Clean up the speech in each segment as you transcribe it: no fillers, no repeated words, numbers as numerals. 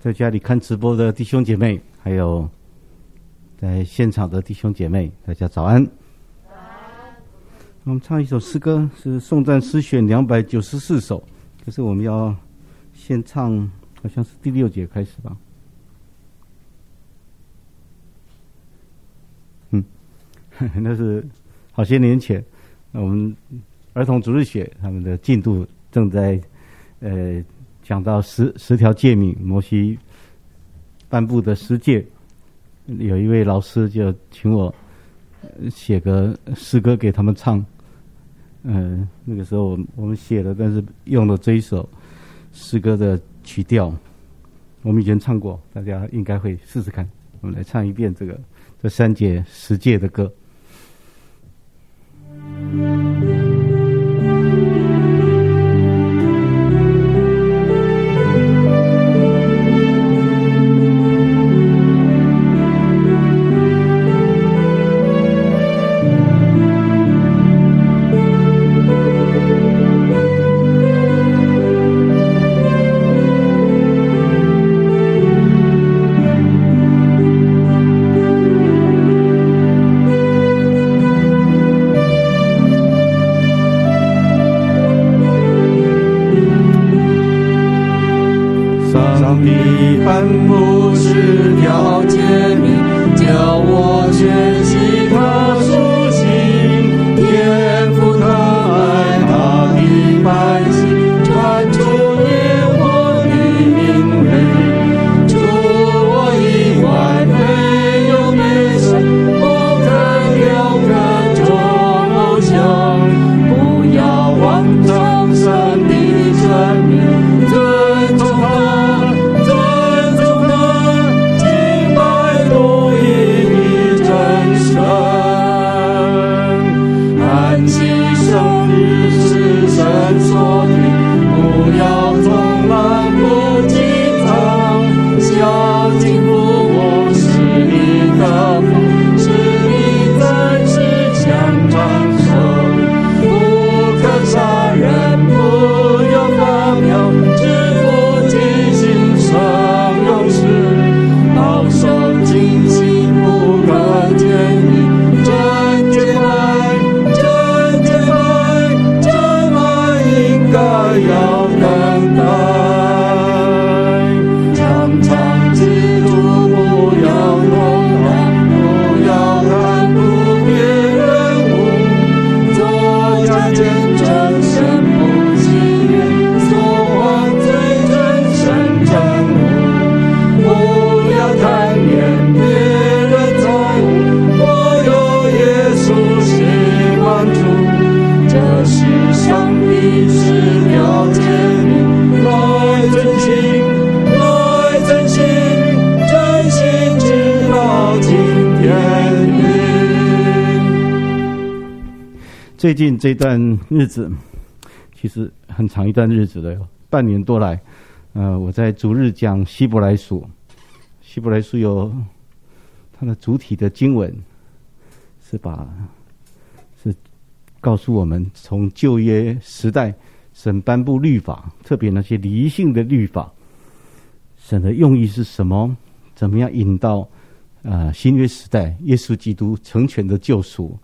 在家里看直播的弟兄姐妹，还有在现场的弟兄姐妹，大家早安。我们唱一首诗歌，是颂赞诗选294首，可是我们要先唱，好像是第6节开始吧。那是好些年前，我们儿童主日学他们的进度正在讲到十条诫命，摩西颁布的10诫，有一位老师就请我写个诗歌给他们唱。那个时候我们写了，但是用了这一首诗歌的曲调，我们以前唱过，大家应该会试试看。我们来唱一遍这3节10诫的歌。最近这段日子，其实很长一段日子了，半年多来，我在主日讲希伯来书，希伯来书有它的主体的经文，是告诉我们从旧约时代神颁布律法，特别那些离性的律法，神的用意是什么？怎么样引到新约时代耶稣基督成全的救赎？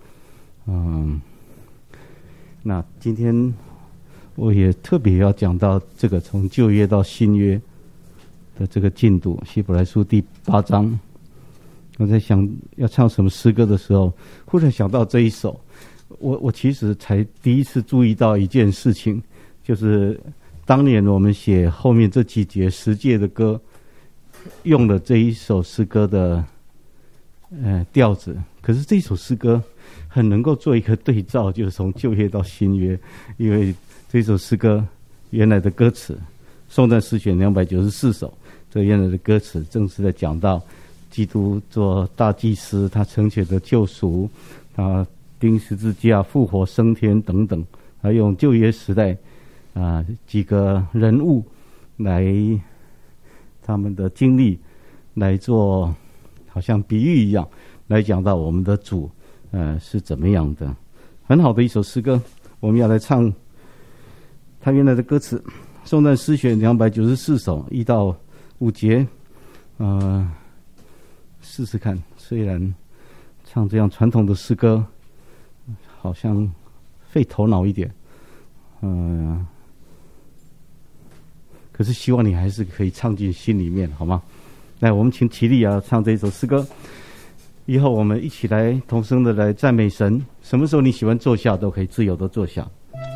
那今天我也特别要讲到这个从旧约到新约的这个进度，希伯来书第8章。我在想要唱什么诗歌的时候，忽然想到这一首。我其实才第一次注意到一件事情，就是当年我们写后面这几节10诫的歌，用了这一首诗歌的调子，可是这一首诗歌很能够做一个对照，就是从旧约到新约，因为这首诗歌原来的歌词，颂赞诗选294首，这原来的歌词正是在讲到基督做大祭司，他成全的救赎，他钉十字架、复活升天等等，他用旧约时代几个人物来他们的经历来做，好像比喻一样，来讲到我们的主是怎么样的。很好的一首诗歌，我们要来唱他原来的歌词，颂赞诗选294首1到 5节，试试看。虽然唱这样传统的诗歌，好像费头脑一点，可是希望你还是可以唱进心里面，好吗？来，我们请齐丽雅唱这一首诗歌。以后我们一起来同声的来赞美神。什么时候你喜欢坐下，都可以自由的坐下。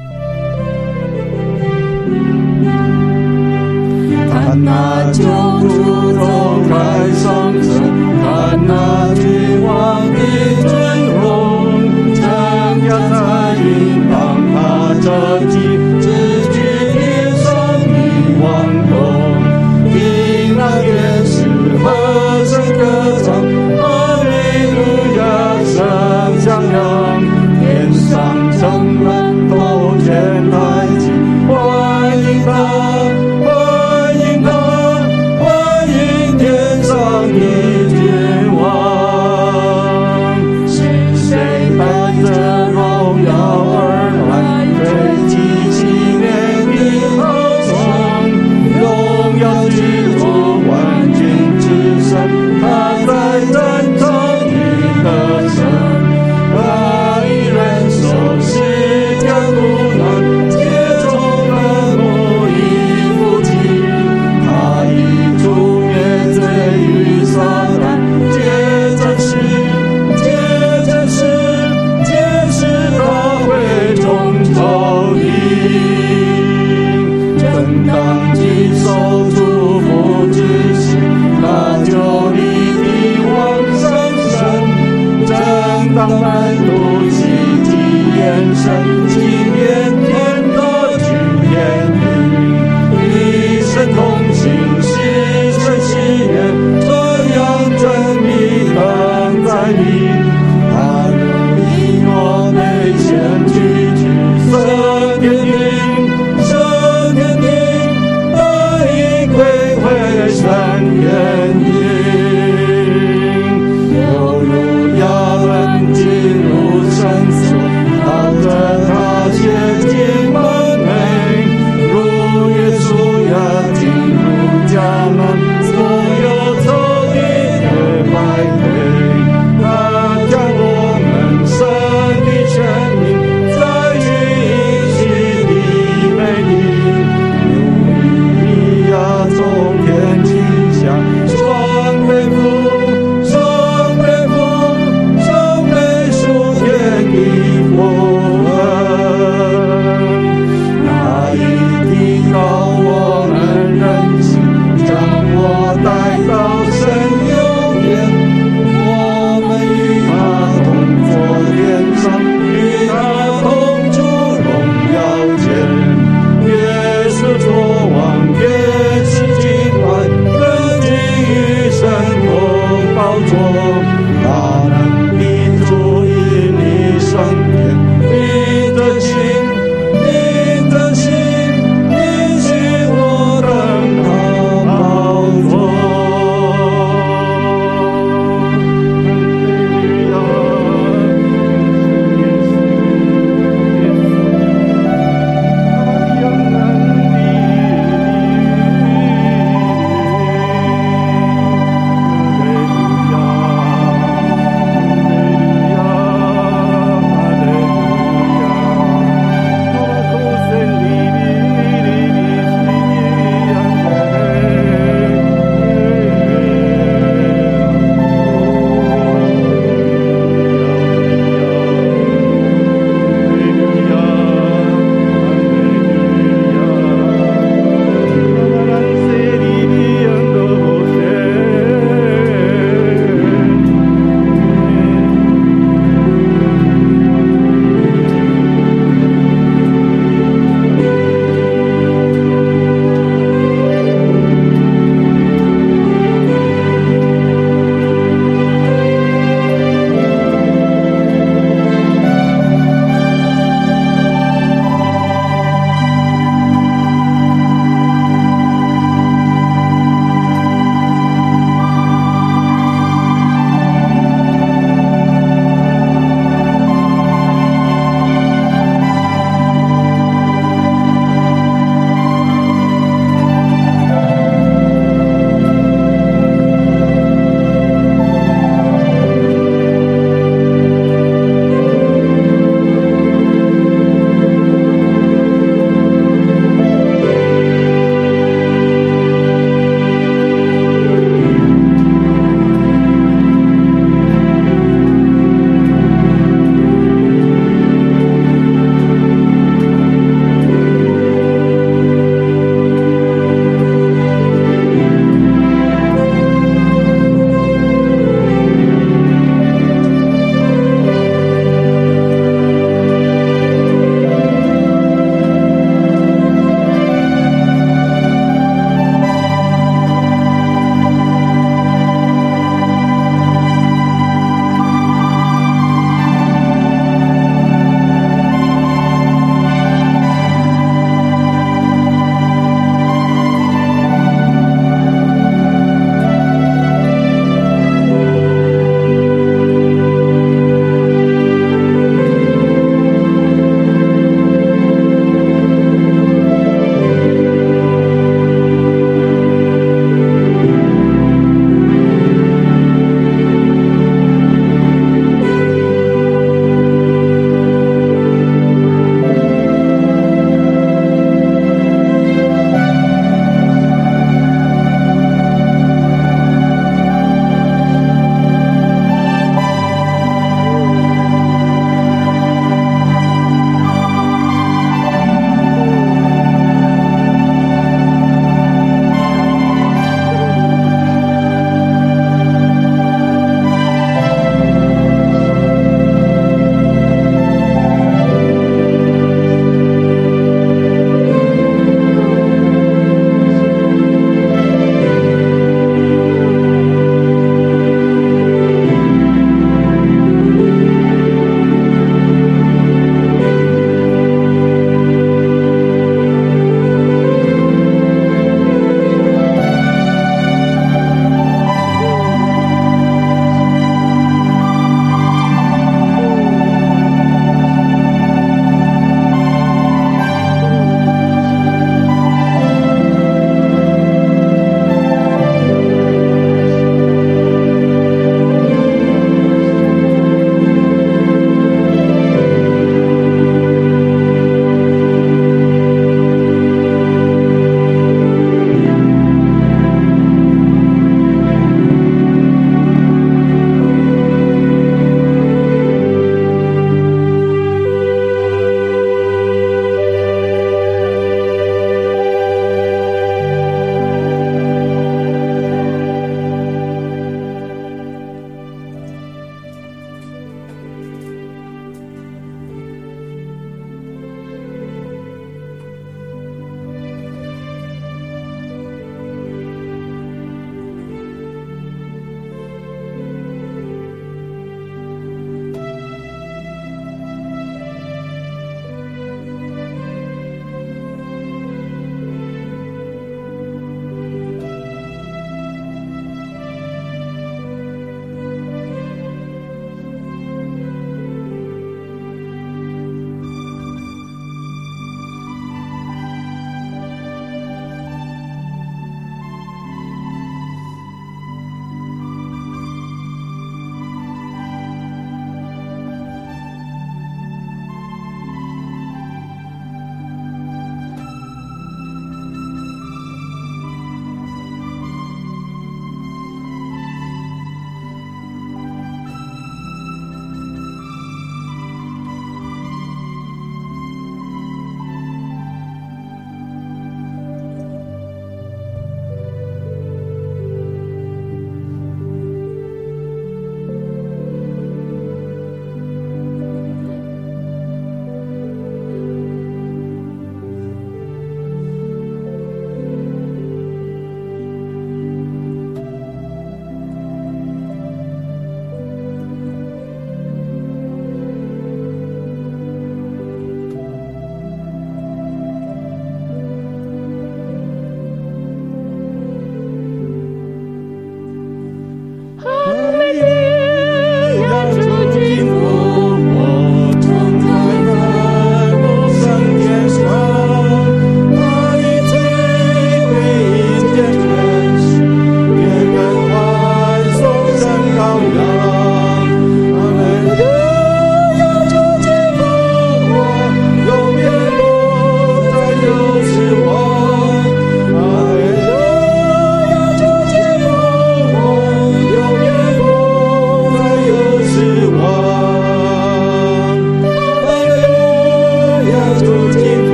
看那救主走开上升，看那君王的